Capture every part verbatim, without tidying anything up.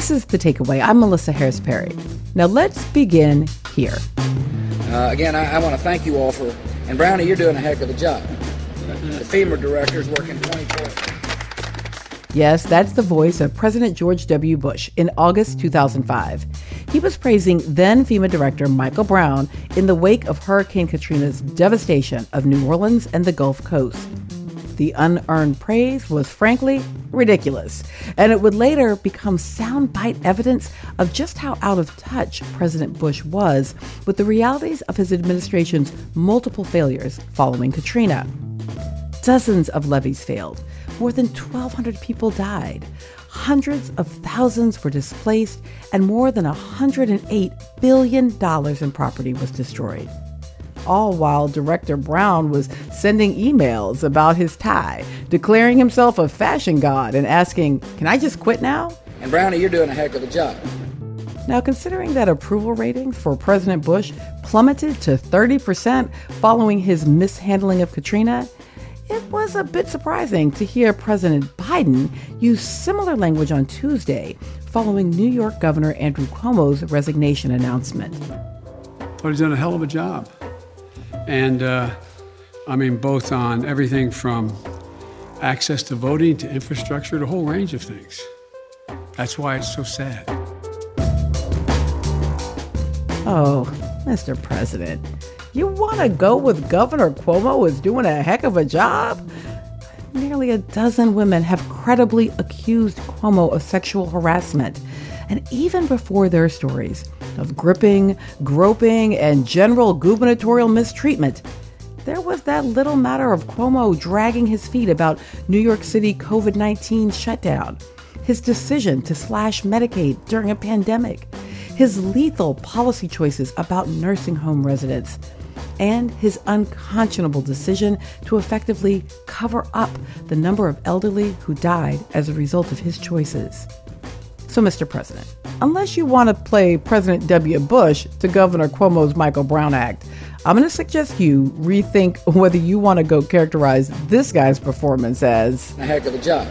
This is The Takeaway. I'm Melissa Harris Perry. Now let's begin here. Uh, again, I, I want to thank you all for, and Brownie, you're doing a heck of a job. The FEMA director's working twenty-four. Yes, that's the voice of President George W. Bush in August two thousand five. He was praising then FEMA Director Michael Brown in the wake of Hurricane Katrina's devastation of New Orleans and the Gulf Coast. The unearned praise was frankly ridiculous, and it would later become soundbite evidence of just how out of touch President Bush was with the realities of his administration's multiple failures following Katrina. Dozens of levees failed. More than twelve hundred people died. Hundreds of thousands were displaced, and more than one hundred eight billion dollars in property was destroyed. All while Director Brown was sending emails about his tie, declaring himself a fashion god and asking, "Can I just quit now?" And Brownie, you're doing a heck of a job. Now, considering that approval ratings for President Bush plummeted to thirty percent following his mishandling of Katrina, it was a bit surprising to hear President Biden use similar language on Tuesday following New York Governor Andrew Cuomo's resignation announcement. But he's done a hell of a job. And, uh, I mean, both on everything from access to voting to infrastructure, to a whole range of things. That's why it's so sad. Oh, Mister President, you want to go with Governor Cuomo is doing a heck of a job? Nearly a dozen women have credibly accused Cuomo of sexual harassment. And even before their stories of gripping, groping, and general gubernatorial mistreatment, there was that little matter of Cuomo dragging his feet about New York City covid nineteen shutdown, his decision to slash Medicaid during a pandemic, his lethal policy choices about nursing home residents, and his unconscionable decision to effectively cover up the number of elderly who died as a result of his choices. So, Mister President, unless you want to play President W. Bush to Governor Cuomo's Michael Brown Act, I'm going to suggest you rethink whether you want to go characterize this guy's performance as a heck of a job.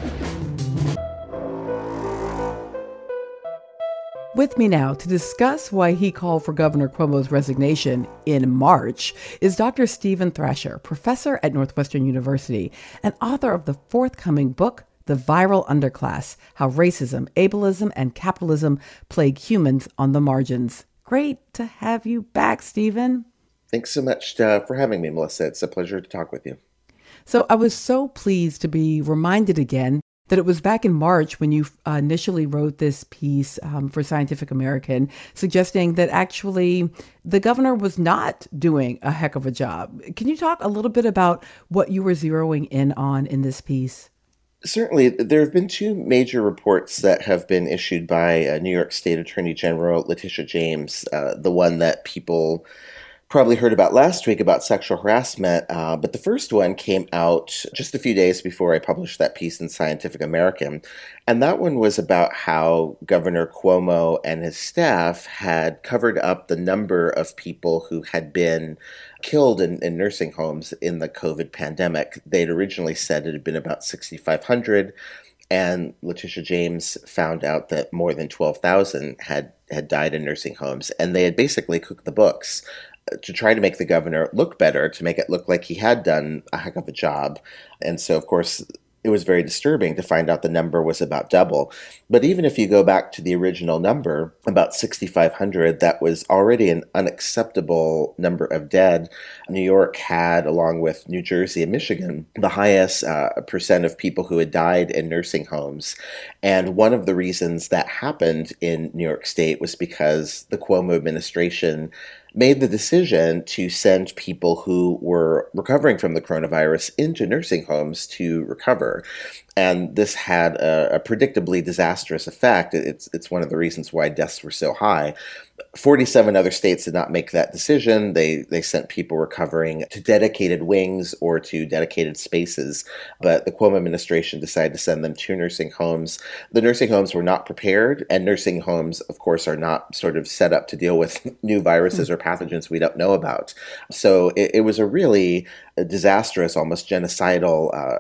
With me now to discuss why he called for Governor Cuomo's resignation in March is Doctor Steven Thrasher, professor at Northwestern University and author of the forthcoming book, The Viral Underclass: How Racism, Ableism, and Capitalism Plague Humans on the Margins. Great to have you back, Steven. Thanks so much uh, for having me, Melissa. It's a pleasure to talk with you. So I was so pleased to be reminded again that it was back in March when you uh, initially wrote this piece um, for Scientific American, suggesting that actually the governor was not doing a heck of a job. Can you talk a little bit about what you were zeroing in on in this piece? Certainly. There have been two major reports that have been issued by uh, New York State Attorney General Letitia James, uh, the one that people probably heard about last week about sexual harassment, uh, but the first one came out just a few days before I published that piece in Scientific American, and that one was about how Governor Cuomo and his staff had covered up the number of people who had been killed in, in nursing homes in the COVID pandemic. They'd originally said it had been about sixty-five hundred, and Letitia James found out that more than twelve thousand had, had died in nursing homes, and they had basically cooked the books to try to make the governor look better, to make it look like he had done a heck of a job. And so, of course, it was very disturbing to find out the number was about double. But even if you go back to the original number, about sixty-five hundred, that was already an unacceptable number of dead. New York had, along with New Jersey and Michigan, the highest uh, percent of people who had died in nursing homes. And one of the reasons that happened in New York State was because the Cuomo administration made the decision to send people who were recovering from the coronavirus into nursing homes to recover. And this had a, a predictably disastrous effect. It's, it's one of the reasons why deaths were so high. forty-seven other states did not make that decision. They they sent people recovering to dedicated wings or to dedicated spaces. But the Cuomo administration decided to send them to nursing homes. The nursing homes were not prepared, and nursing homes, of course, are not sort of set up to deal with new viruses or pathogens we don't know about. So it, it was a really disastrous, almost genocidal uh,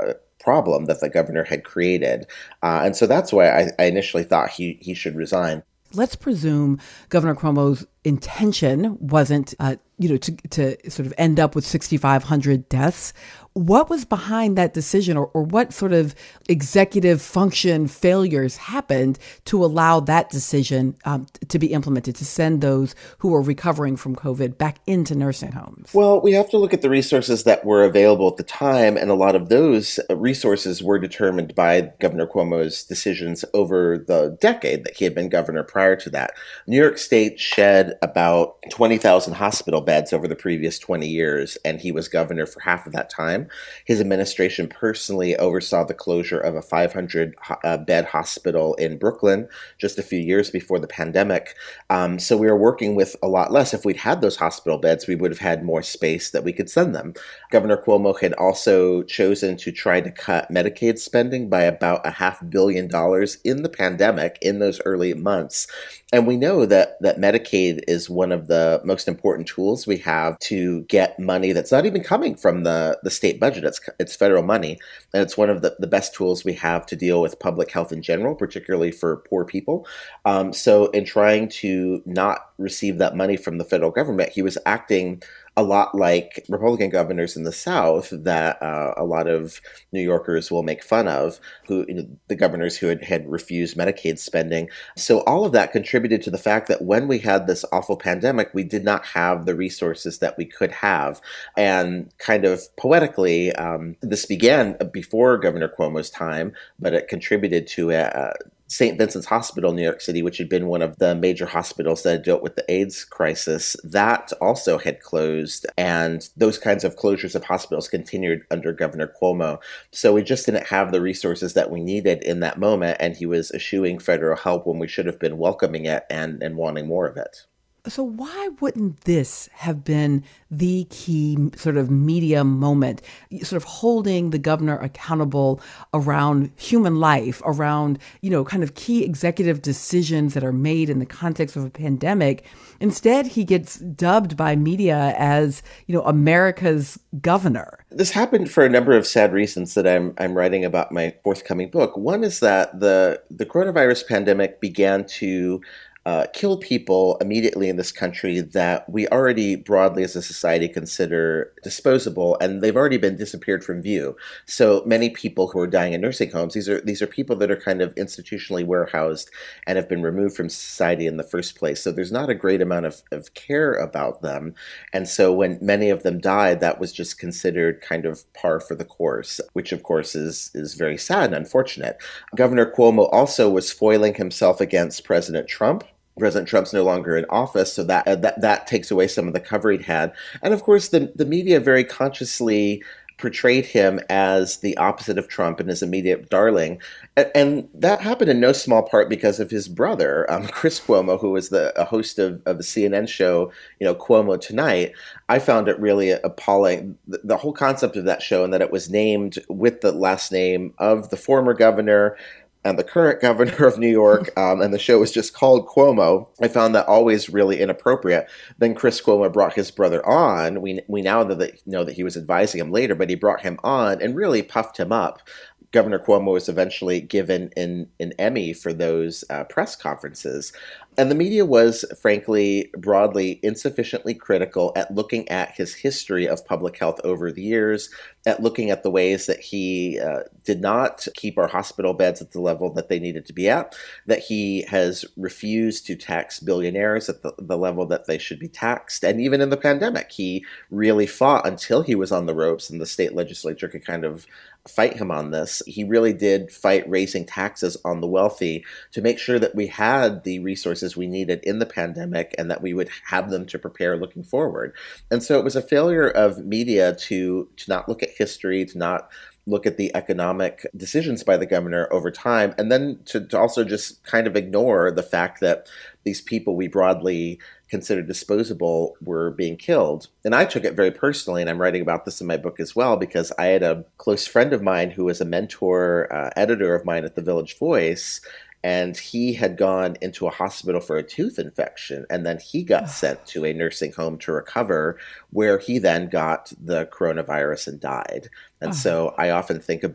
problem that the governor had created. Uh, and so that's why I, I initially thought he, he should resign. Let's presume Governor Cuomo's intention wasn't, uh, you know, to, to sort of end up with six thousand five hundred deaths. What was behind that decision, or, or what sort of executive function failures happened to allow that decision um, to be implemented, to send those who are recovering from COVID back into nursing homes? Well, we have to look at the resources that were available at the time, and a lot of those resources were determined by Governor Cuomo's decisions over the decade that he had been governor prior to that. New York State shed about twenty thousand hospital beds over the previous twenty years, and he was governor for half of that time. His administration personally oversaw the closure of a five hundred bed hospital in Brooklyn just a few years before the pandemic. Um, so we were working with a lot less. If we'd had those hospital beds, we would have had more space that we could send them. Governor Cuomo had also chosen to try to cut Medicaid spending by about a half billion dollars in the pandemic in those early months. And we know that that Medicaid is one of the most important tools we have to get money that's not even coming from the, the state budget. It's, it's federal money. And it's one of the, the best tools we have to deal with public health in general, particularly for poor people. Um, so in trying to not receive that money from the federal government, he was acting a lot like Republican governors in the South that uh, a lot of New Yorkers will make fun of, who you know, the governors who had, had refused Medicaid spending. So all of that contributed to the fact that when we had this awful pandemic, we did not have the resources that we could have. And kind of poetically, um, this began before Governor Cuomo's time, but it contributed to it. Uh, Saint Vincent's Hospital in New York City, which had been one of the major hospitals that had dealt with the AIDS crisis, that also had closed. And those kinds of closures of hospitals continued under Governor Cuomo. So we just didn't have the resources that we needed in that moment. And he was eschewing federal help when we should have been welcoming it and, and wanting more of it. So why wouldn't this have been the key sort of media moment, sort of holding the governor accountable around human life, around, you know, kind of key executive decisions that are made in the context of a pandemic? Instead, he gets dubbed by media as, you know, America's governor. This happened for a number of sad reasons that I'm I'm writing about my forthcoming book. One is that the the coronavirus pandemic began to Uh, kill people immediately in this country that we already broadly as a society consider disposable, and they've already been disappeared from view. So many people who are dying in nursing homes, these are these are people that are kind of institutionally warehoused and have been removed from society in the first place. So there's not a great amount of, of care about them. And so when many of them died, that was just considered kind of par for the course, which of course is, is very sad and unfortunate. Governor Cuomo also was foiling himself against President Trump. President Trump's no longer in office, so that, uh, that that takes away some of the cover he'd had. And of course, the, the media very consciously portrayed him as the opposite of Trump and his immediate darling. And, and that happened in no small part because of his brother, um, Chris Cuomo, who was the a host of, of the C N N show, you know, Cuomo Tonight. I found it really appalling, the, the whole concept of that show, and that it was named with the last name of the former governor and the current governor of New York, um, and the show was just called Cuomo. I found that always really inappropriate. Then Chris Cuomo brought his brother on. We we now know that, know that he was advising him later, but he brought him on and really puffed him up. Governor Cuomo was eventually given an, an Emmy for those uh, press conferences. And the media was, frankly, broadly insufficiently critical at looking at his history of public health over the years, at looking at the ways that he uh, did not keep our hospital beds at the level that they needed to be at, that he has refused to tax billionaires at the, the level that they should be taxed. And even in the pandemic, he really fought until he was on the ropes and the state legislature could kind of fight him on this. He really did fight raising taxes on the wealthy to make sure that we had the resources we needed in the pandemic and that we would have them to prepare looking forward. And so it was a failure of media to, to not look at history, to not look at the economic decisions by the governor over time, and then to, to also just kind of ignore the fact that these people we broadly considered disposable were being killed. And I took it very personally, and I'm writing about this in my book as well, because I had a close friend of mine who was a mentor uh, editor of mine at the Village Voice, and he had gone into a hospital for a tooth infection, and then he got sent to a nursing home to recover, where he then got the coronavirus and died. And so I often think about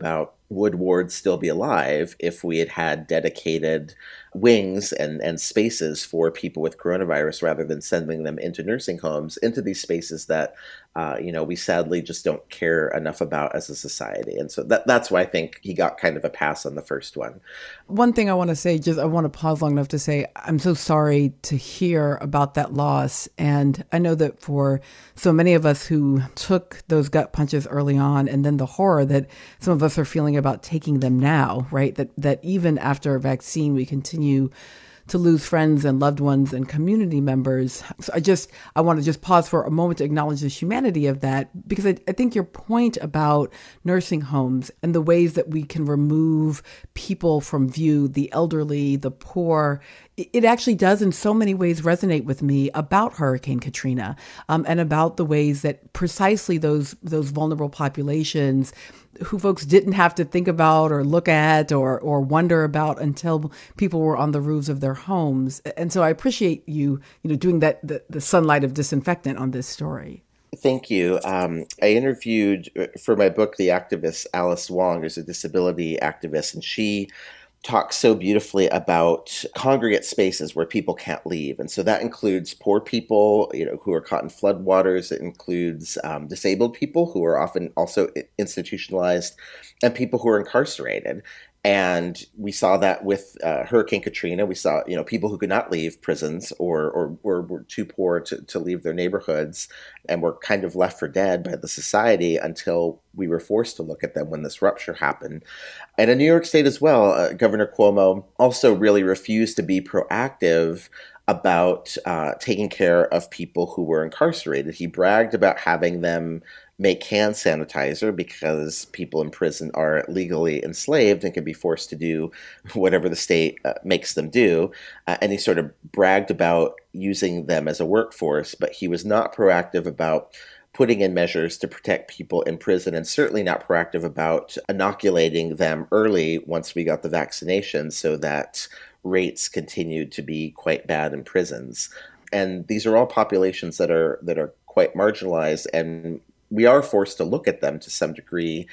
would wards still be alive if we had had dedicated wings and, and spaces for people with coronavirus rather than sending them into nursing homes, into these spaces that, uh, you know, we sadly just don't care enough about as a society. And so that that's why I think he got kind of a pass on the first one. One thing I want to say, just I want to pause long enough to say, I'm so sorry to hear about that loss. And I know that for so many of us who took those gut punches early on, and then the horror that some of us are feeling about taking them now, right? That, that even after a vaccine, we continue to lose friends and loved ones and community members. So I just, I want to just pause for a moment to acknowledge the humanity of that, because I, I think your point about nursing homes and the ways that we can remove people from view, the elderly, the poor, it actually does in so many ways resonate with me about Hurricane Katrina, um, and about the ways that precisely those those vulnerable populations who folks didn't have to think about or look at or or wonder about until people were on the roofs of their homes. And so I appreciate you, you know, doing that, the, the sunlight of disinfectant on this story. Thank you. Um, I interviewed for my book, the activist Alice Wong, who's a disability activist, and she talks so beautifully about congregate spaces where people can't leave. And so that includes poor people, you know, who are caught in floodwaters. It includes um, disabled people who are often also institutionalized, and people who are incarcerated. And we saw that with uh, Hurricane Katrina. We saw, you know, people who could not leave prisons or or, or were too poor to, to leave their neighborhoods and were kind of left for dead by the society until we were forced to look at them when this rupture happened. And in New York State as well, uh, Governor Cuomo also really refused to be proactive about uh, taking care of people who were incarcerated. He bragged about having them make hand sanitizer because people in prison are legally enslaved and can be forced to do whatever the state uh, makes them do. Uh, and he sort of bragged about using them as a workforce, but he was not proactive about putting in measures to protect people in prison, and certainly not proactive about inoculating them early once we got the vaccination so that rates continued to be quite bad in prisons. And these are all populations that are that are quite marginalized, and we are forced to look at them to some degree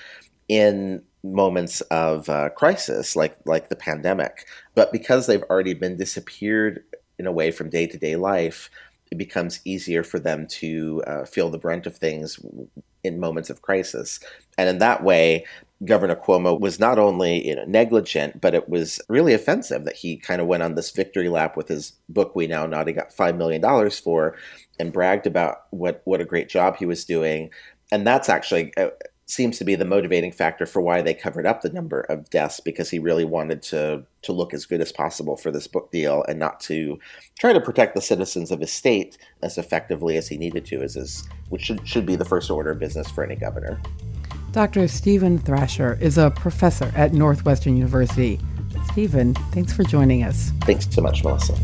in moments of uh, crisis, like like the pandemic. But because they've already been disappeared in a way from day-to-day life, it becomes easier for them to uh, feel the brunt of things in moments of crisis. And in that way, Governor Cuomo was not only, you know, negligent, but it was really offensive that he kind of went on this victory lap with his book, We Now Know, he got five million dollars for, and bragged about what, what a great job he was doing. And that's actually uh, seems to be the motivating factor for why they covered up the number of deaths, because he really wanted to to look as good as possible for this book deal and not to try to protect the citizens of his state as effectively as he needed to, as his, which should, should be the first order of business for any governor. Doctor Stephen Thrasher is a professor at Northwestern University. Stephen, thanks for joining us. Thanks so much, Melissa.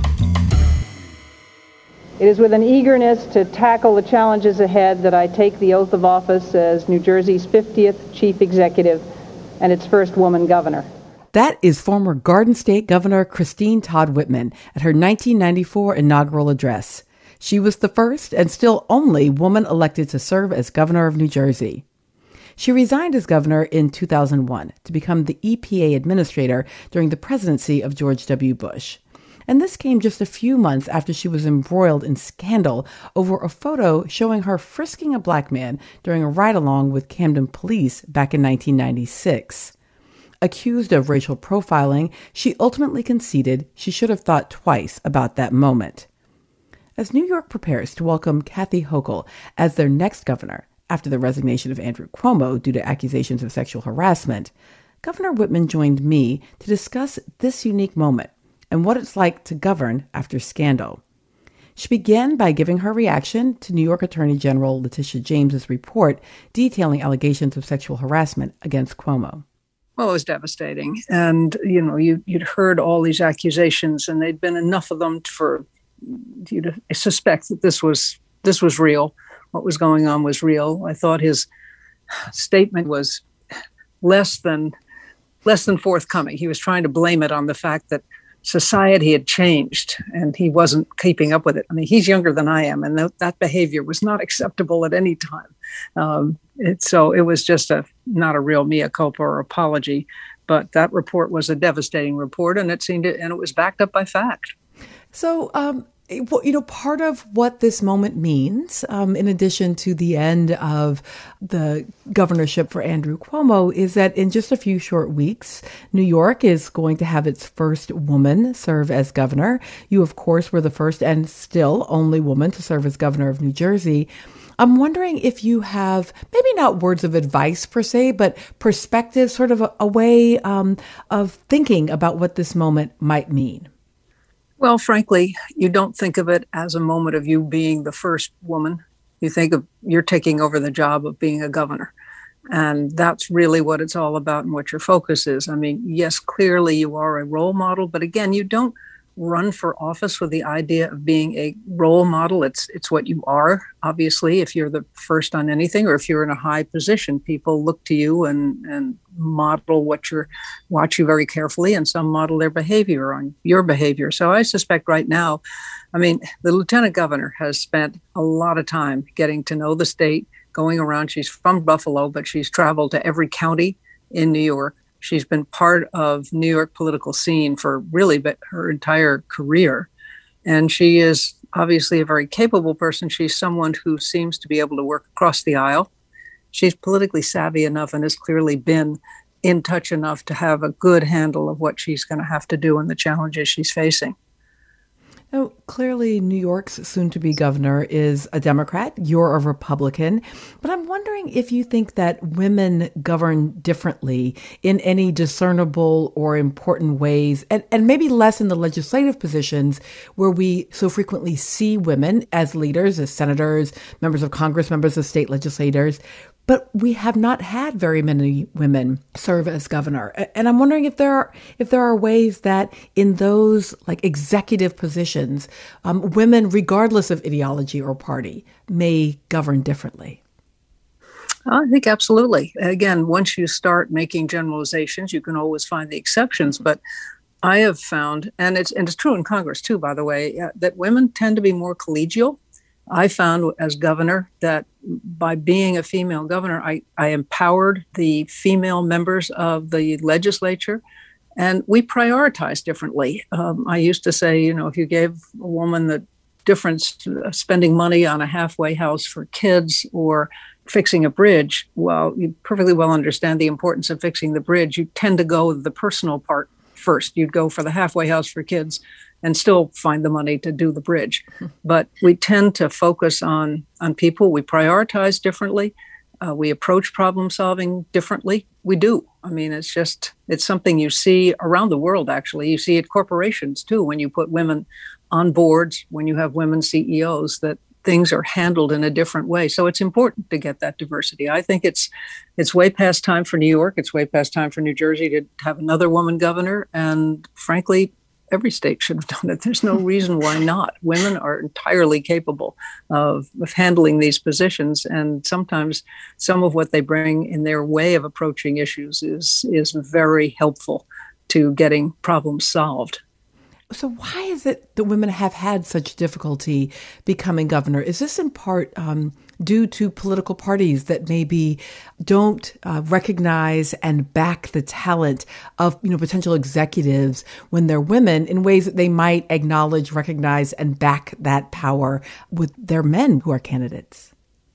It is with an eagerness to tackle the challenges ahead that I take the oath of office as New Jersey's fiftieth Chief Executive and its first woman governor. That is former Garden State Governor Christine Todd Whitman at her nineteen ninety-four inaugural address. She was the first and still only woman elected to serve as governor of New Jersey. She resigned as governor in two thousand one to become the E P A administrator during the presidency of George W. Bush. And this came just a few months after she was embroiled in scandal over a photo showing her frisking a black man during a ride-along with Camden police back in nineteen ninety-six. Accused of racial profiling, she ultimately conceded she should have thought twice about that moment. As New York prepares to welcome Kathy Hochul as their next governor after the resignation of Andrew Cuomo due to accusations of sexual harassment, Governor Whitman joined me to discuss this unique moment and what it's like to govern after scandal. She began by giving her reaction to New York Attorney General Letitia James's report detailing allegations of sexual harassment against Cuomo. Well, it was devastating. And, you know, you, you'd heard all these accusations, and there'd been enough of them for you to suspect that this was this was real. What was going on was real. I thought his statement was less than less than forthcoming. He was trying to blame it on the fact that society had changed and he wasn't keeping up with it. I mean, he's younger than I am, and th- that behavior was not acceptable at any time. Um, it, so it was just a not a real mea culpa or apology, but that report was a devastating report, and it seemed to, and it was backed up by fact. So, um, you know, part of what this moment means, um, in addition to the end of the governorship for Andrew Cuomo, is that in just a few short weeks, New York is going to have its first woman serve as governor. You, of course, were the first and still only woman to serve as governor of New Jersey. I'm wondering if you have maybe not words of advice per se, but perspective, sort of a, a way um, of thinking about what this moment might mean. Well, frankly, you don't think of it as a moment of you being the first woman. You think of you're taking over the job of being a governor. And that's really what it's all about and what your focus is. I mean, yes, clearly you are a role model, but again, you don't run for office with the idea of being a role model. It's it's what you are. Obviously, if you're the first on anything or if you're in a high position, people look to you and, and model what you're, watch you very carefully, and some model their behavior on your behavior. So I suspect right now, I mean, the lieutenant governor has spent a lot of time getting to know the state, going around. She's from Buffalo, but she's traveled to every county in New York. She's been part of New York political scene for really her entire career. And she is obviously a very capable person. She's someone who seems to be able to work across the aisle. She's politically savvy enough and has clearly been in touch enough to have a good handle of what she's going to have to do and the challenges she's facing. Now, clearly, New York's soon-to-be governor is a Democrat. You're a Republican. But I'm wondering if you think that women govern differently in any discernible or important ways, and, and maybe less in the legislative positions where we so frequently see women as leaders, as senators, members of Congress, members of state legislators. But we have not had very many women serve as governor. And I'm wondering if there are if there are ways that in those like executive positions, um, women, regardless of ideology or party, may govern differently. I think absolutely. Again, once you start making generalizations, you can always find the exceptions. But I have found, and it's and it's true in Congress too, by the way, uh, that women tend to be more collegial. I found as governor that by being a female governor, I, I empowered the female members of the legislature, and we prioritize differently. Um, I used to say, you know, if you gave a woman the difference to spending money on a halfway house for kids or fixing a bridge, well, you perfectly well understand the importance of fixing the bridge. You tend to go with the personal part first. You'd go for the halfway house for kids and still find the money to do the bridge. But we tend to focus on, on people. We prioritize differently. Uh, we approach problem solving differently. We do. I mean, it's just, it's something you see around the world, actually. You see at corporations, too, when you put women on boards, when you have women C E Os, that things are handled in a different way. So it's important to get that diversity. I think it's it's way past time for New York. It's way past time for New Jersey to have another woman governor. And frankly, every state should have done it. There's no reason why not. Women are entirely capable of, of handling these positions. And sometimes some of what they bring in their way of approaching issues is, is very helpful to getting problems solved. So why is it that women have had such difficulty becoming governor? Is this in part um, due to political parties that maybe don't uh, recognize and back the talent of, you know, potential executives when they're women in ways that they might acknowledge, recognize, and back that power with their men who are candidates?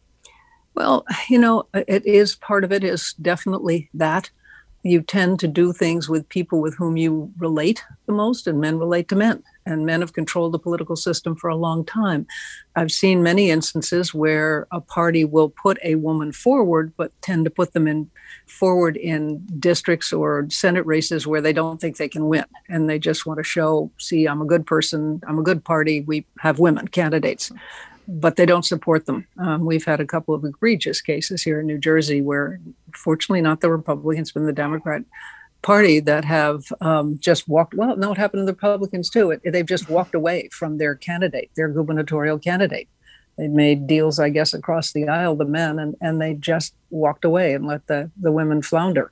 Well, you know, it is part of it is definitely that. You tend to do things with people with whom you relate the most, and men relate to men, and men have controlled the political system for a long time. I've seen many instances where a party will put a woman forward, but tend to put them in forward in districts or Senate races where they don't think they can win. And they just want to show, see, I'm a good person, I'm a good party, we have women candidates. But they don't support them. Um, we've had a couple of egregious cases here in New Jersey where, fortunately, not the Republicans, but the Democrat Party that have um, just walked, well, no, it happened to the Republicans too. It, they've just walked away from their candidate, their gubernatorial candidate. They made deals, I guess, across the aisle, the men, and, and they just walked away and let the, the women flounder.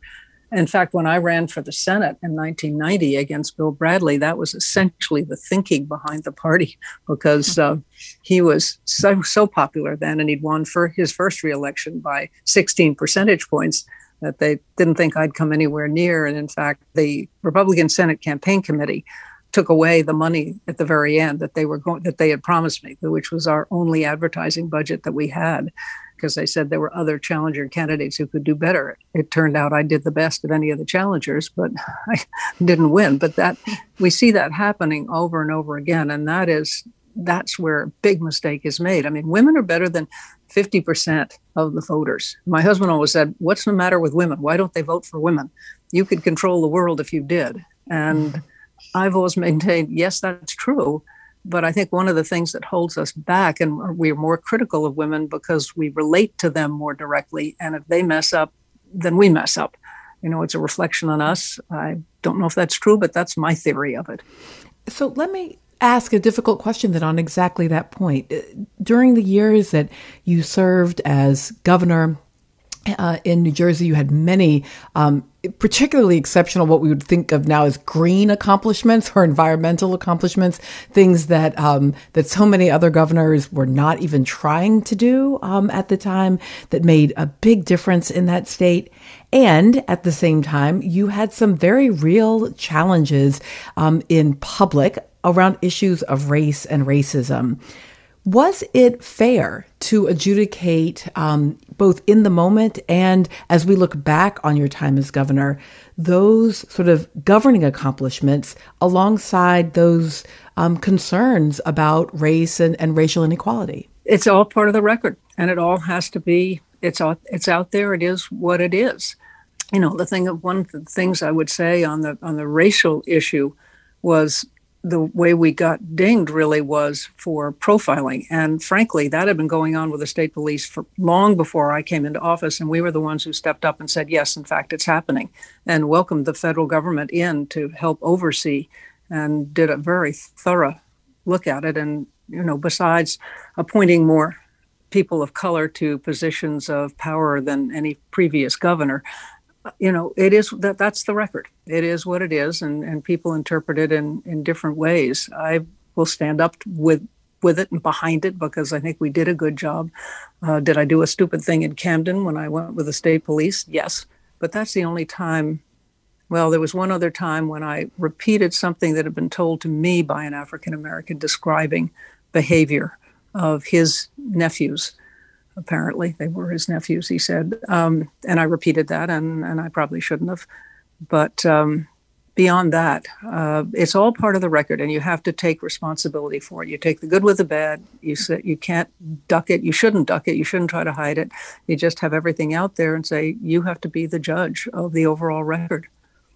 In fact, when I ran for the Senate in nineteen ninety against Bill Bradley, that was essentially the thinking behind the party, because uh, he was so, so popular then, and he'd won for his first reelection by sixteen percentage points, that they didn't think I'd come anywhere near. And in fact, the Republican Senate Campaign Committee took away the money at the very end that they were going, that they had promised me, which was our only advertising budget that we had, because they said there were other challenger candidates who could do better. It turned out I did the best of any of the challengers, but I didn't win. But that we see that happening over and over again, and that is that's where a big mistake is made. I mean, women are better than fifty percent of the voters. My husband always said, "What's the matter with women? Why don't they vote for women? You could control the world if you did." And I've always maintained, yes, that's true. But I think one of the things that holds us back, and we're more critical of women because we relate to them more directly. And if they mess up, then we mess up. You know, it's a reflection on us. I don't know if that's true, but that's my theory of it. So let me ask a difficult question then on exactly that point. During the years that you served as governor uh, in New Jersey, you had many um, particularly exceptional, what we would think of now as green accomplishments or environmental accomplishments, things that um, that so many other governors were not even trying to do um, at the time, that made a big difference in that state. And at the same time, you had some very real challenges um, in public around issues of race and racism. Was it fair to adjudicate um, both in the moment and as we look back on your time as governor, those sort of governing accomplishments alongside those um, concerns about race and, and racial inequality? It's all part of the record, and it all has to be, it's out, it's out there. It is what it is. You know, the thing, one of the things I would say on the on the racial issue was the way we got dinged really was for profiling. And frankly, that had been going on with the state police for long before I came into office. And we were the ones who stepped up and said, yes, in fact, it's happening, and welcomed the federal government in to help oversee, and did a very thorough look at it. And, you know, besides appointing more people of color to positions of power than any previous governor, you know, it is that that's the record. It is what it is, and, and people interpret it in, in different ways. I will stand up with with it and behind it because I think we did a good job. Uh, did I do a stupid thing in Camden when I went with the state police? Yes, but that's the only time. Well, there was one other time when I repeated something that had been told to me by an African American describing behavior of his nephews. Apparently, they were his nephews, he said. Um, and I repeated that, and, and I probably shouldn't have. But um, beyond that, uh, it's all part of the record, and you have to take responsibility for it. You take the good with the bad. You say, you can't duck it. You shouldn't duck it. You shouldn't try to hide it. You just have everything out there and say, you have to be the judge of the overall record.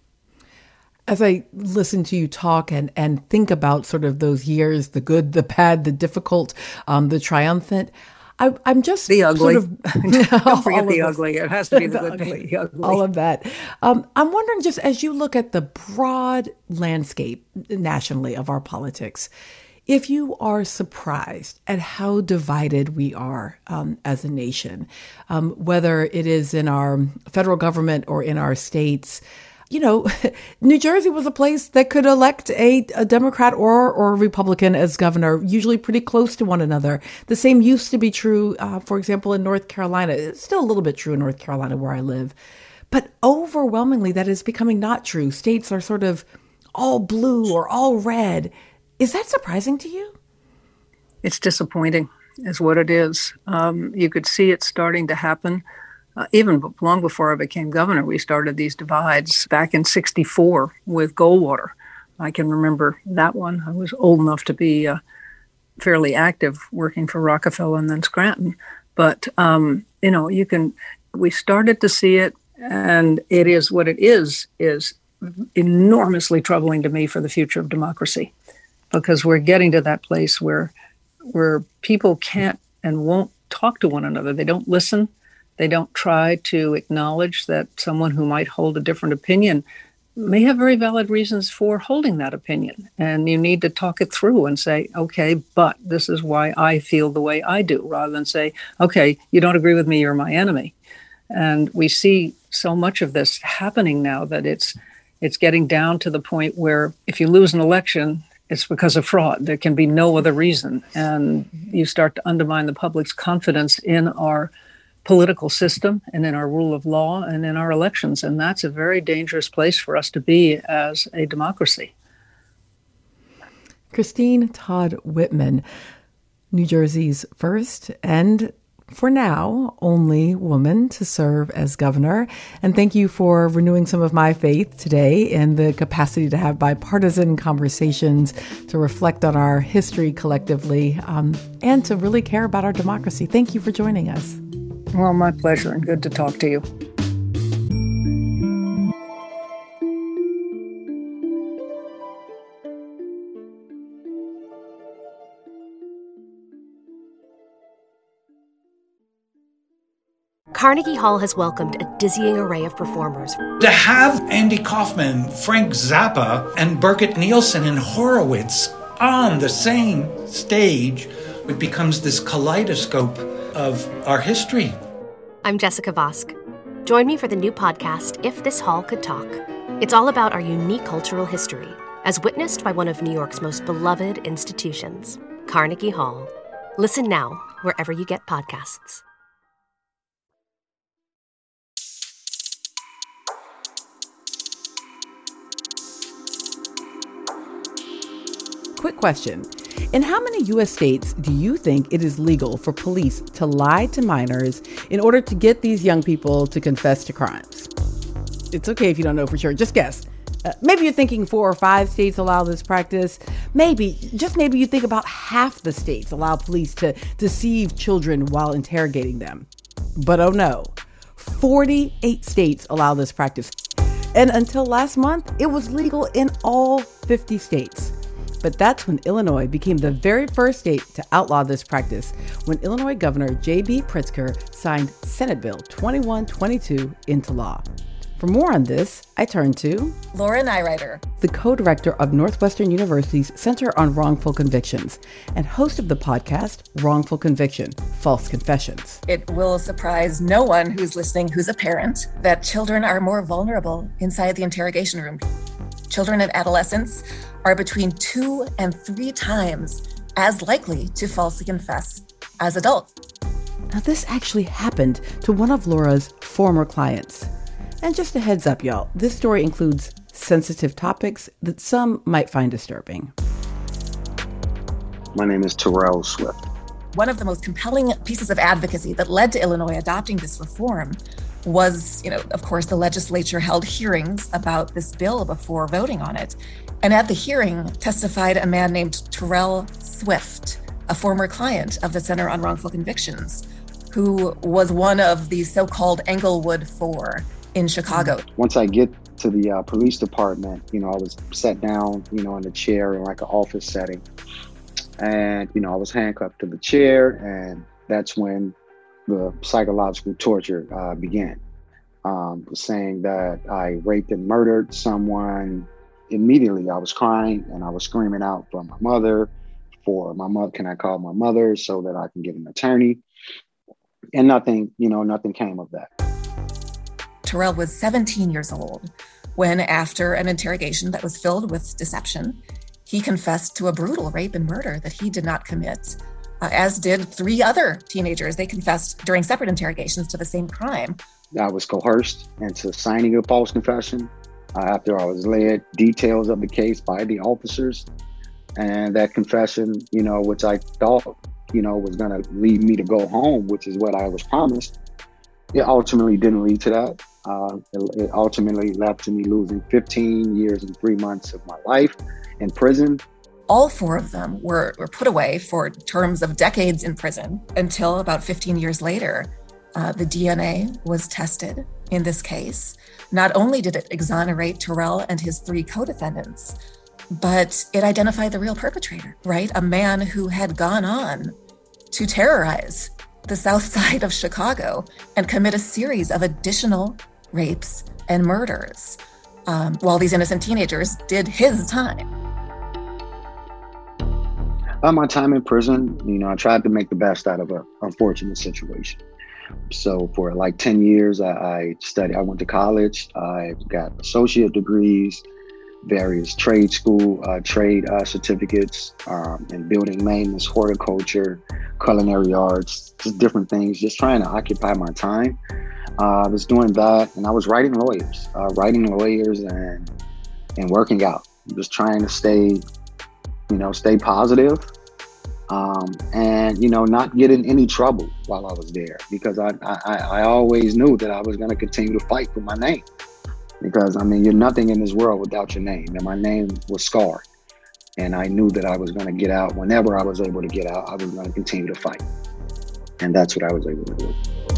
As I listen to you talk and, and think about sort of those years, the good, the bad, the difficult, um, the triumphant, I, I'm just the ugly. Sort of, Don't forget the ugly. It has to be the, the good, ugly. The ugly. All of that. Um, I'm wondering, just as you look at the broad landscape nationally of our politics, if you are surprised at how divided we are um, as a nation, um, whether it is in our federal government or in our states. You know, New Jersey was a place that could elect a, a Democrat or or a Republican as governor, usually pretty close to one another. The same used to be true, uh, for example, in North Carolina. It's still a little bit true in North Carolina where I live. But overwhelmingly, that is becoming not true. States are sort of all blue or all red. Is that surprising to you? It's disappointing, is what it is. Um, you could see it starting to happen. Uh, even long before I became governor, we started these divides back in sixty-four with Goldwater. I can remember that one. I was old enough to be uh, fairly active working for Rockefeller and then Scranton. But, um, you know, you can, we started to see it, and it is what it is, is enormously troubling to me for the future of democracy, because we're getting to that place where, where people can't and won't talk to one another. They don't listen. They don't try to acknowledge that someone who might hold a different opinion may have very valid reasons for holding that opinion. And you need to talk it through and say, okay, but this is why I feel the way I do, rather than say, okay, you don't agree with me, you're my enemy. And we see so much of this happening now that it's it's getting down to the point where if you lose an election, it's because of fraud. There can be no other reason. And you start to undermine the public's confidence in our political system and in our rule of law and in our elections. And that's a very dangerous place for us to be as a democracy. Christine Todd Whitman, New Jersey's first and, for now, only woman to serve as governor. And thank you for renewing some of my faith today in the capacity to have bipartisan conversations, to reflect on our history collectively, um, and to really care about our democracy. Thank you for joining us. Well, my pleasure, and good to talk to you. Carnegie Hall has welcomed a dizzying array of performers. To have Andy Kaufman, Frank Zappa, and Birgit Nielsen and Horowitz on the same stage, it becomes this kaleidoscope of our history. I'm Jessica Vosk. Join me for the new podcast, If This Hall Could Talk. It's all about our unique cultural history, as witnessed by one of New York's most beloved institutions, Carnegie Hall. Listen now, wherever you get podcasts. Quick question. In how many U S states do you think it is legal for police to lie to minors in order to get these young people to confess to crimes? It's okay if you don't know for sure. Just guess. Uh, maybe you're thinking four or five states allow this practice. Maybe, just maybe you think about half the states allow police to deceive children while interrogating them. But oh no, forty-eight states allow this practice. And until last month, it was legal in all fifty states. But that's when Illinois became the very first state to outlaw this practice, when Illinois Governor J B Pritzker signed Senate Bill twenty-one twenty-two into law. For more on this, I turn to Laura Nyrider, the co-director of Northwestern University's Center on Wrongful Convictions and host of the podcast Wrongful Conviction, False Confessions. It will surprise no one who's listening who's a parent that children are more vulnerable inside the interrogation room. Children and adolescents are between two and three times as likely to falsely confess as adults. Now, this actually happened to one of Laura's former clients. And just a heads up, y'all, this story includes sensitive topics that some might find disturbing. My name is Terrell Swift. One of the most compelling pieces of advocacy that led to Illinois adopting this reform was, you know, of course, the legislature held hearings about this bill before voting on it. And at the hearing testified a man named Terrell Swift, a former client of the Center on Wrongful Convictions, who was one of the so-called Englewood Four in Chicago. Once I get to the uh, police department, you know, I was sat down, you know, in a chair in like an office setting. And, you know, I was handcuffed to the chair, and that's when the psychological torture uh, began. Um, saying that I raped and murdered someone. Immediately, I was crying and I was screaming out for my mother, for my mother, can I call my mother so that I can get an attorney? And nothing, you know, nothing came of that. Terrell was seventeen years old when, after an interrogation that was filled with deception, he confessed to a brutal rape and murder that he did not commit, uh, as did three other teenagers. They confessed during separate interrogations to the same crime. I was coerced into signing a false confession uh, after I was led details of the case by the officers. And that confession, you know, which I thought, you know, was going to lead me to go home, which is what I was promised, it ultimately didn't lead to that. Uh, it, it ultimately led to me losing fifteen years and three months of my life in prison. All four of them were, were put away for terms of decades in prison until about fifteen years later. Uh, the D N A was tested in this case. Not only did it exonerate Terrell and his three co-defendants, but it identified the real perpetrator, right? A man who had gone on to terrorize the South Side of Chicago and commit a series of additional rapes and murders, um, while these innocent teenagers did his time. On my time in prison, you know, I tried to make the best out of an unfortunate situation. So for like ten years, I, I studied, I went to college, I got associate degrees, various trade school, uh, trade uh, certificates um, in building maintenance, horticulture, culinary arts, just different things, just trying to occupy my time. Uh, I was doing that, and I was writing lawyers, uh, writing lawyers and and working out, just trying to stay, you know, stay positive. Um, and, you know, not get in any trouble while I was there, because I, I, I always knew that I was going to continue to fight for my name, because, I mean, you're nothing in this world without your name. And my name was scarred. And I knew that I was going to get out. Whenever I was able to get out, I was going to continue to fight. And that's what I was able to do.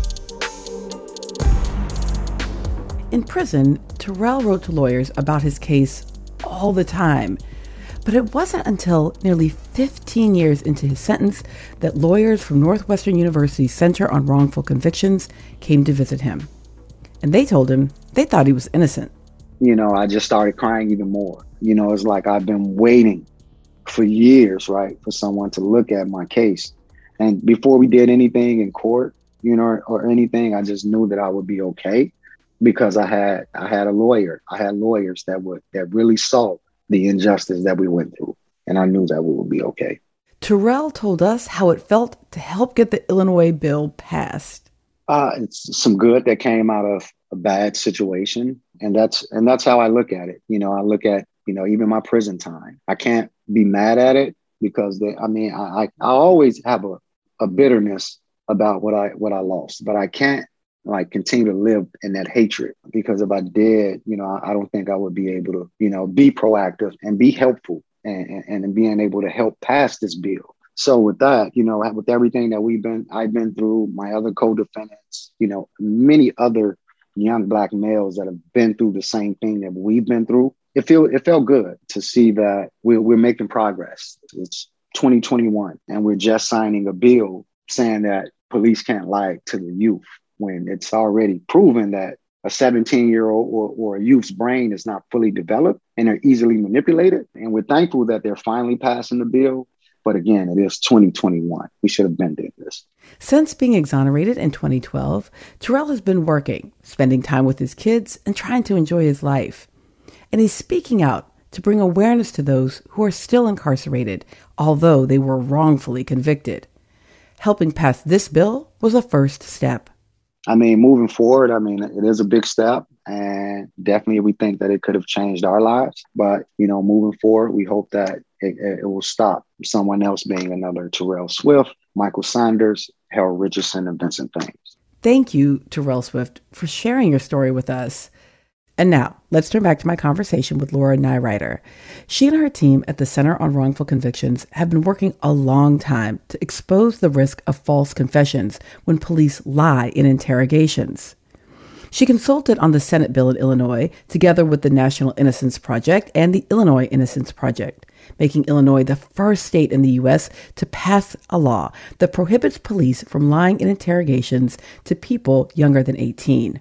In prison, Terrell wrote to lawyers about his case all the time. But it wasn't until nearly fifteen years into his sentence that lawyers from Northwestern University's Center on Wrongful Convictions came to visit him. And they told him they thought he was innocent. You know, I just started crying even more. You know, it's like I've been waiting for years, right, for someone to look at my case. And before we did anything in court, you know, or, or anything, I just knew that I would be okay, because I had I had a lawyer. I had lawyers that would that really saw the injustice that we went through. And I knew that we would be okay. Terrell told us how it felt to help get the Illinois bill passed. Uh, it's some good that came out of a bad situation. And that's and that's how I look at it. You know, I look at, you know, even my prison time. I can't be mad at it, because they, I mean, I, I, I always have a, a bitterness about what I what I lost, but I can't like continue to live in that hatred, because if I did, you know, I, I don't think I would be able to, you know, be proactive and be helpful and, and, and being able to help pass this bill. So with that, you know, with everything that we've been, I've been through, my other co-defendants, you know, many other young Black males that have been through the same thing that we've been through, it feel it felt good to see that we're, we're making progress. It's twenty twenty-one, and we're just signing a bill saying that police can't lie to the youth, when it's already proven that a seventeen-year-old or, or a youth's brain is not fully developed and they're easily manipulated. And we're thankful that they're finally passing the bill. But again, it is twenty twenty-one. We should have been doing this. Since being exonerated in twenty twelve, Terrell has been working, spending time with his kids, and trying to enjoy his life. And he's speaking out to bring awareness to those who are still incarcerated, although they were wrongfully convicted. Helping pass this bill was a first step. I mean, moving forward, I mean, it is a big step, and definitely we think that it could have changed our lives. But, you know, moving forward, we hope that it, it will stop someone else being another Terrell Swift, Michael Saunders, Harold Richardson, and Vincent Thames. Thank you, Terrell Swift, for sharing your story with us. And now, let's turn back to my conversation with Laura Neireiter. She and her team at the Center on Wrongful Convictions have been working a long time to expose the risk of false confessions when police lie in interrogations. She consulted on the Senate bill in Illinois together with the National Innocence Project and the Illinois Innocence Project, making Illinois the first state in the U S to pass a law that prohibits police from lying in interrogations to people younger than eighteen.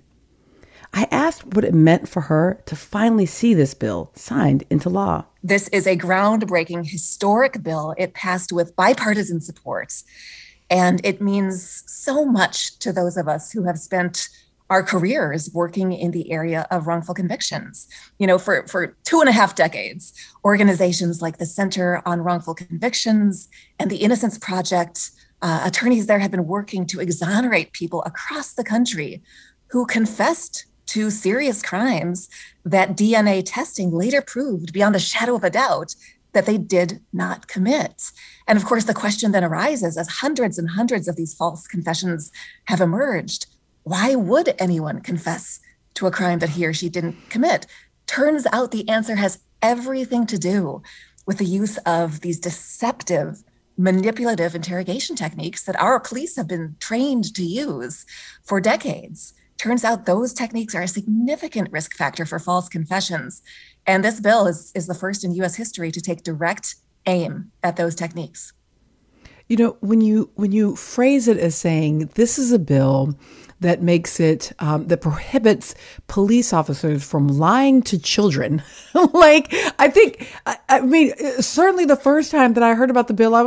I asked what it meant for her to finally see this bill signed into law. This is a groundbreaking, historic bill. It passed with bipartisan support, and it means so much to those of us who have spent our careers working in the area of wrongful convictions. You know, for, for two and a half decades, organizations like the Center on Wrongful Convictions and the Innocence Project, uh, attorneys there have been working to exonerate people across the country who confessed to serious crimes that D N A testing later proved beyond a shadow of a doubt that they did not commit. And of course, the question then arises, as hundreds and hundreds of these false confessions have emerged, why would anyone confess to a crime that he or she didn't commit? Turns out the answer has everything to do with the use of these deceptive, manipulative interrogation techniques that our police have been trained to use for decades. Turns out those techniques are a significant risk factor for false confessions. And this bill is, is the first in U S history to take direct aim at those techniques. You know, when you when you phrase it as saying this is a bill that makes it, um, that prohibits police officers from lying to children. like, I think, I, I mean, certainly the first time that I heard about the bill, I was like,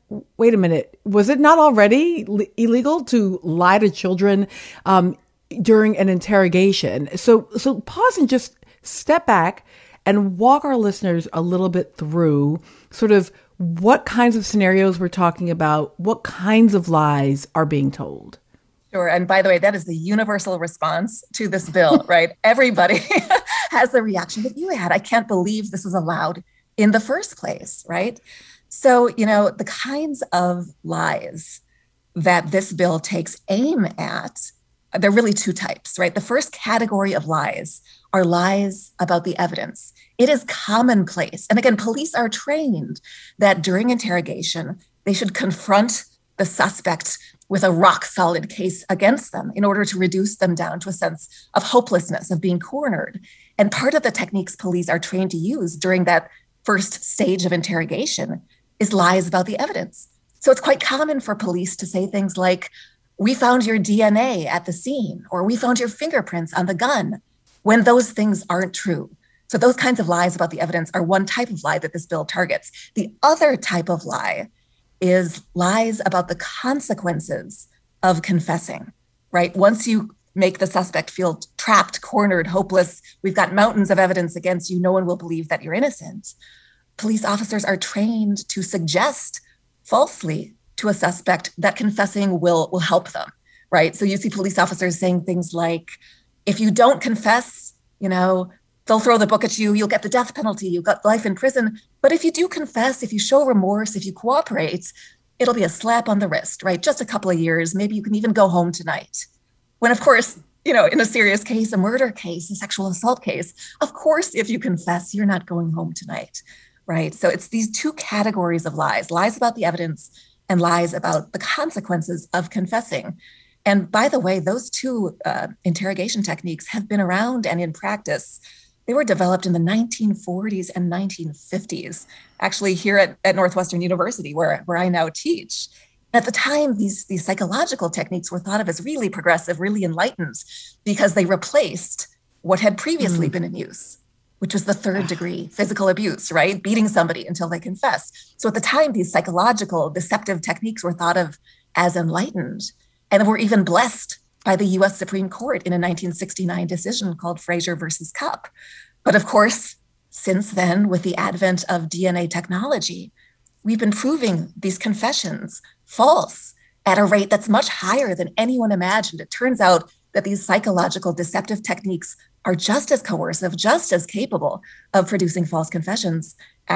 wait a minute, was it not already l- illegal to lie to children um, during an interrogation? So, so pause and just step back and walk our listeners a little bit through sort of what kinds of scenarios we're talking about, what kinds of lies are being told. Sure. And by the way, that is the universal response to this bill, right? Everybody has the reaction that you had. I can't believe this was allowed in the first place, right? So, you know, the kinds of lies that this bill takes aim at, there are really two types, right? The first category of lies are lies about the evidence. It is commonplace. And again, police are trained that during interrogation, they should confront the suspect with a rock solid case against them in order to reduce them down to a sense of hopelessness, of being cornered. And part of the techniques police are trained to use during that first stage of interrogation is lies about the evidence. So it's quite common for police to say things like, we found your D N A at the scene, or we found your fingerprints on the gun, when those things aren't true. So those kinds of lies about the evidence are one type of lie that this bill targets. The other type of lie is lies about the consequences of confessing, right? Once you make the suspect feel trapped, cornered, hopeless, we've got mountains of evidence against you, no one will believe that you're innocent. Police officers are trained to suggest falsely to a suspect that confessing will, will help them, right? So you see police officers saying things like, if you don't confess, you know, they'll throw the book at you, you'll get the death penalty, you've got life in prison. But if you do confess, if you show remorse, if you cooperate, it'll be a slap on the wrist, right? Just a couple of years, maybe you can even go home tonight. When of course, you know, in a serious case, a murder case, a sexual assault case, of course, if you confess, you're not going home tonight, right? So it's these two categories of lies, lies about the evidence and lies about the consequences of confessing. And by the way, those two uh, interrogation techniques have been around and in practice. They were developed in the nineteen forties and nineteen fifties, actually here at, at Northwestern University, where, where I now teach. At the time, these, these psychological techniques were thought of as really progressive, really enlightened, because they replaced what had previously mm. been in use, which was the third degree physical abuse, right? Beating somebody until they confess. So at the time, these psychological deceptive techniques were thought of as enlightened, and were even blessed by the U S Supreme Court in a nineteen sixty-nine decision called Frazier versus Cupp. But of course, since then, with the advent of D N A technology, we've been proving these confessions false at a rate that's much higher than anyone imagined. It turns out that these psychological deceptive techniques are just as coercive, just as capable of producing false confessions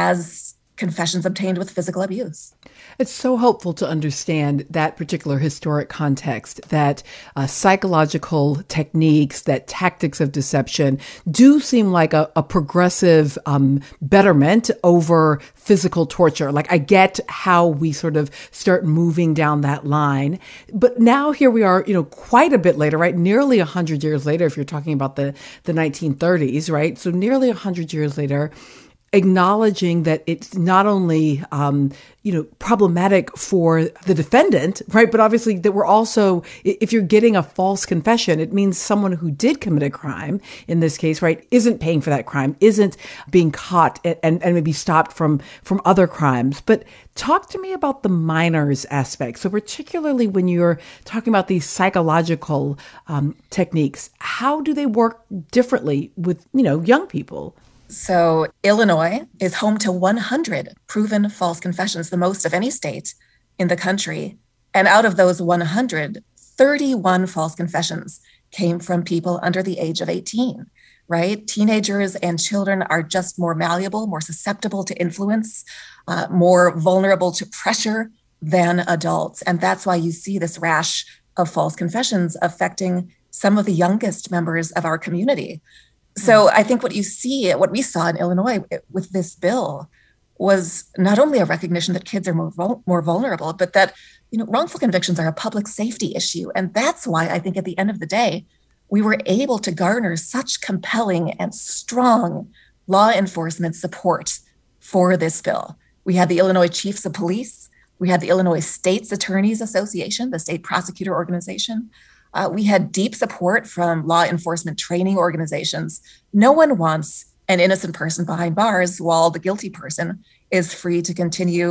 as confessions obtained with physical abuse. It's so helpful to understand that particular historic context, that uh, psychological techniques, that tactics of deception do seem like a, a progressive um, betterment over physical torture. Like, I get how we sort of start moving down that line. But now here we are, you know, quite a bit later, right? Nearly a hundred years later, if you're talking about the, the nineteen thirties, right? So nearly a hundred years later, acknowledging that it's not only, um, you know, problematic for the defendant, right? But obviously that we're also, if you're getting a false confession, it means someone who did commit a crime, in this case, right, isn't paying for that crime, isn't being caught and, and maybe stopped from, from other crimes. But talk to me about the minors aspect. So particularly when you're talking about these psychological um, techniques, how do they work differently with, you know, young people? So Illinois is home to one hundred proven false confessions, the most of any state in the country. And out of those one hundred, thirty-one false confessions came from people under the age of eighteen, right? Teenagers and children are just more malleable, more susceptible to influence, uh, more vulnerable to pressure than adults. And that's why you see this rash of false confessions affecting some of the youngest members of our community. So I think what you see, what we saw in Illinois with this bill was not only a recognition that kids are more vul- more vulnerable, but that, you know, wrongful convictions are a public safety issue. And that's why I think at the end of the day, we were able to garner such compelling and strong law enforcement support for this bill. We had the Illinois Chiefs of Police. We had the Illinois State's Attorneys Association, the state prosecutor organization. Uh, we had deep support from law enforcement training organizations. No one wants an innocent person behind bars while the guilty person is free to continue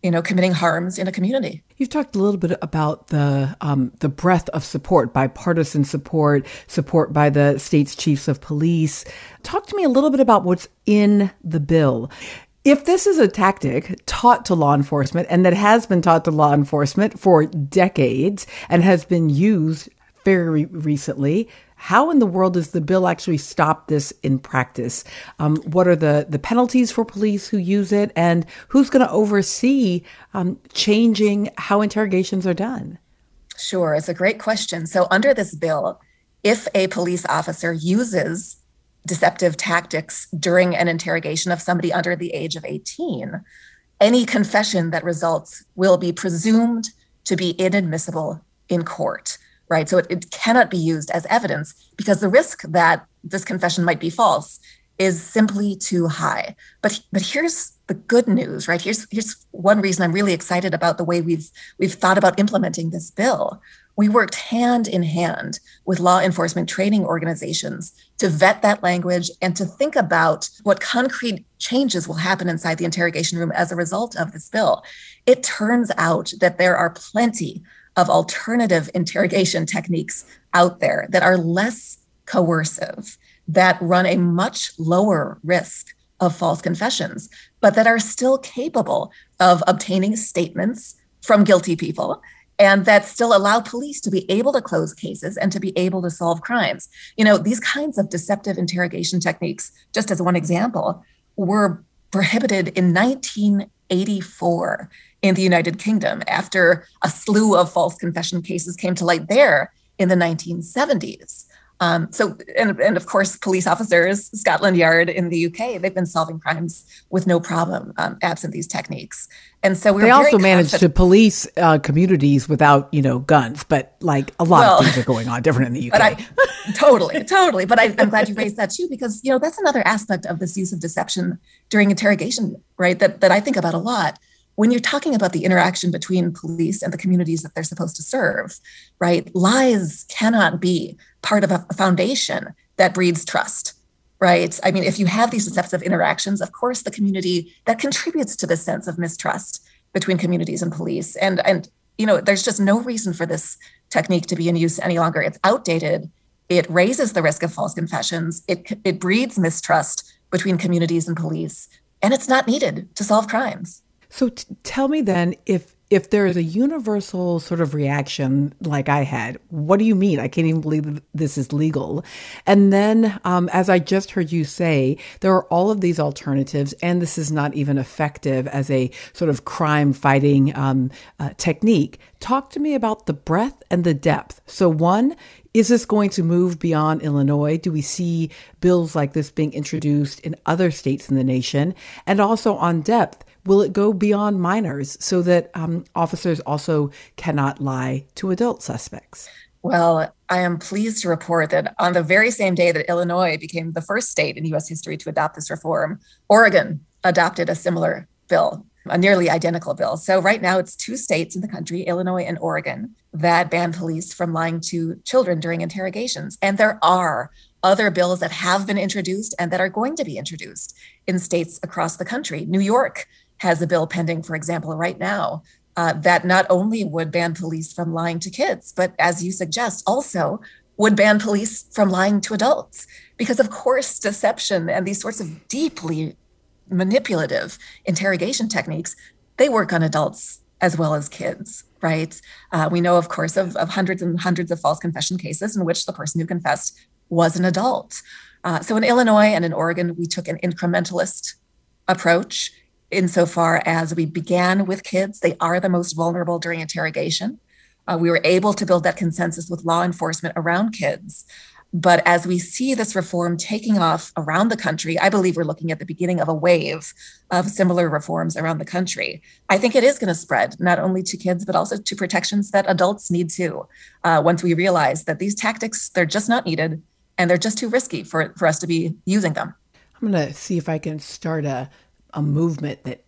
you know, committing harms in a community. You've talked a little bit about the um, the breadth of support, bipartisan support, support by the state's chiefs of police. Talk to me a little bit about what's in the bill. If this is a tactic taught to law enforcement and that has been taught to law enforcement for decades and has been used very recently, how in the world does the bill actually stop this in practice? Um, what are the, the penalties for police who use it, and who's going to oversee um, changing how interrogations are done? Sure, it's a great question. So under this bill, if a police officer uses deceptive tactics during an interrogation of somebody under the age of eighteen, any confession that results will be presumed to be inadmissible in court. Right. So it, it cannot be used as evidence because the risk that this confession might be false is simply too high. But but here's the good news, right? Here's here's one reason I'm really excited about the way we've we've thought about implementing this bill. We worked hand in hand with law enforcement training organizations to vet that language and to think about what concrete changes will happen inside the interrogation room as a result of this bill. It turns out that there are plenty of alternative interrogation techniques out there that are less coercive, that run a much lower risk of false confessions, but that are still capable of obtaining statements from guilty people and that still allow police to be able to close cases and to be able to solve crimes. You know, these kinds of deceptive interrogation techniques, just as one example, were prohibited in nineteen eighty-four in the United Kingdom after a slew of false confession cases came to light there in the nineteen seventies. Um, so, and, and of course, police officers, Scotland Yard in the U K, they've been solving crimes with no problem, um, absent these techniques. And so we're they also very managed confident- to police uh, communities without, you know, guns, but like a lot well, of things are going on different in the U K. But I, totally, totally. But I, I'm glad you raised that too, because, you know, that's another aspect of this use of deception during interrogation, right? That, that I think about a lot. When you're talking about the interaction between police and the communities that they're supposed to serve, right? Lies cannot be part of a foundation that breeds trust, right? I mean, if you have these deceptive interactions, of course, the community that contributes to this sense of mistrust between communities and police. And, and you know, there's just no reason for this technique to be in use any longer. It's outdated. It raises the risk of false confessions. It, it breeds mistrust between communities and police, and it's not needed to solve crimes. So t- tell me then, if if there is a universal sort of reaction like I had, what do you mean? I can't even believe this is legal. And then, um, as I just heard you say, there are all of these alternatives, and this is not even effective as a sort of crime fighting um, uh, technique. Talk to me about the breadth and the depth. So one, is this going to move beyond Illinois? Do we see bills like this being introduced in other states in the nation? And also on depth, will it go beyond minors so that um, officers also cannot lie to adult suspects? Well, I am pleased to report that on the very same day that Illinois became the first state in U S history to adopt this reform, Oregon adopted a similar bill, a nearly identical bill. So right now it's two states in the country, Illinois and Oregon, that ban police from lying to children during interrogations. And there are other bills that have been introduced and that are going to be introduced in states across the country. New York has a bill pending, for example, right now, uh, that not only would ban police from lying to kids, but as you suggest, also would ban police from lying to adults. Because of course, deception and these sorts of deeply manipulative interrogation techniques, they work on adults as well as kids, right? Uh, we know, of course, of, of hundreds and hundreds of false confession cases in which the person who confessed was an adult. Uh, so in Illinois and in Oregon, we took an incrementalist approach insofar as we began with kids. They are the most vulnerable during interrogation. Uh, we were able to build that consensus with law enforcement around kids. But as we see this reform taking off around the country, I believe we're looking at the beginning of a wave of similar reforms around the country. I think it is going to spread not only to kids, but also to protections that adults need too. Uh, once we realize that these tactics, they're just not needed and they're just too risky for, for us to be using them. I'm going to see if I can start a a movement that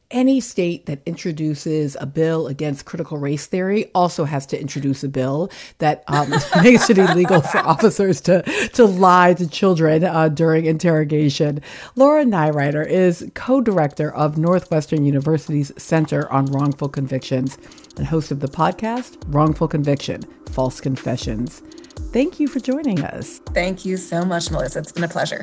Any state that introduces a bill against critical race theory also has to introduce a bill that um, makes it illegal for officers to, to lie to children uh, during interrogation. Laura Neireiter is co-director of Northwestern University's Center on Wrongful Convictions and host of the podcast, Wrongful Conviction, False Confessions. Thank you for joining us. Thank you so much, Melissa. It's been a pleasure.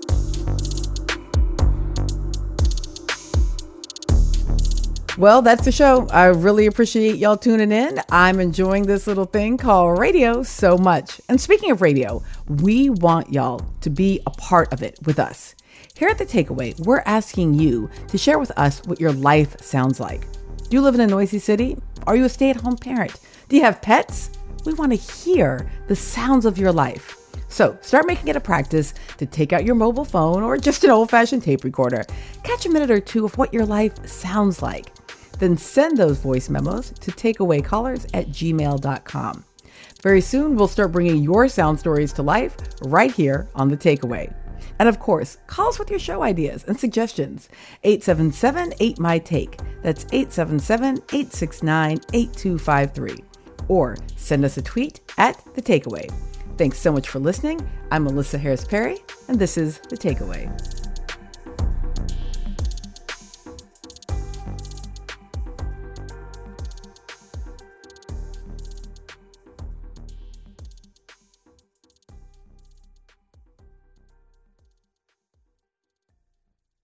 Well, that's the show. I really appreciate y'all tuning in. I'm enjoying this little thing called radio so much. And speaking of radio, we want y'all to be a part of it with us. Here at The Takeaway, we're asking you to share with us what your life sounds like. Do you live in a noisy city? Are you a stay-at-home parent? Do you have pets? We want to hear the sounds of your life. So start making it a practice to take out your mobile phone or just an old-fashioned tape recorder. Catch a minute or two of what your life sounds like. Then send those voice memos to takeawaycallers at gmail dot com. Very soon, we'll start bringing your sound stories to life right here on The Takeaway. And of course, call us with your show ideas and suggestions. eight seven seven, eight, M Y, TAKE. That's eight seven seven, eight six nine, eight two five three. Or send us a tweet at The Takeaway. Thanks so much for listening. I'm Melissa Harris Perry, and this is The Takeaway.